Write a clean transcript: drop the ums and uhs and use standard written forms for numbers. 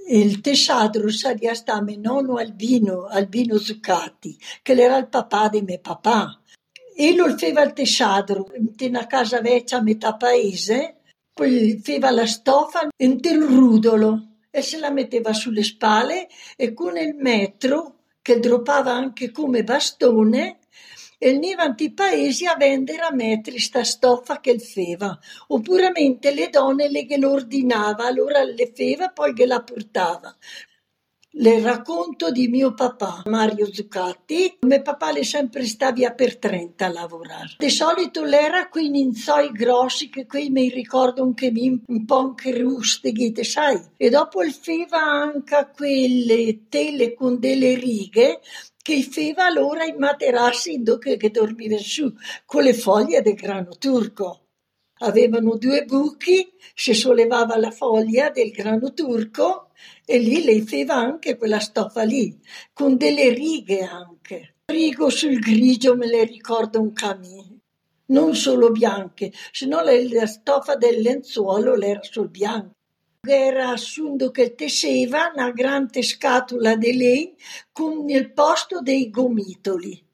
Il tesciadro sarebbe stato mio nonno Albino Zuccati, che era il papà di mio papà. E lo faceva il tesciadro in una casa vecchia a metà paese, poi faceva la stoffa in il rudolo e se la metteva sulle spalle e con il metro, che droppava anche come bastone, e veniva in paesi a vendere a metri sta stoffa che il feva. Oppure le donne le che lo ordinava, allora le feva poi che la portava. Le racconto di mio papà, Mario Zuccatti. Mio papà è sempre stato via per Trento a lavorare. Di solito l'era quei ninzoi grossi che qui mi ricordano che mi un po' anche rustighi, sai? E dopo il feva anche quelle tele con delle righe che feva allora i materassi che dormiva su con le foglie del grano turco. Avevano due buchi, si sollevava la foglia del grano turco e lì lei faceva anche quella stoffa lì, con delle righe anche. Rigo sul grigio me le ricordo un camino, non solo bianche, se no la stoffa del lenzuolo era sul bianco. Era assunto che tesseva una grande scatola di legno con il posto dei gomitoli.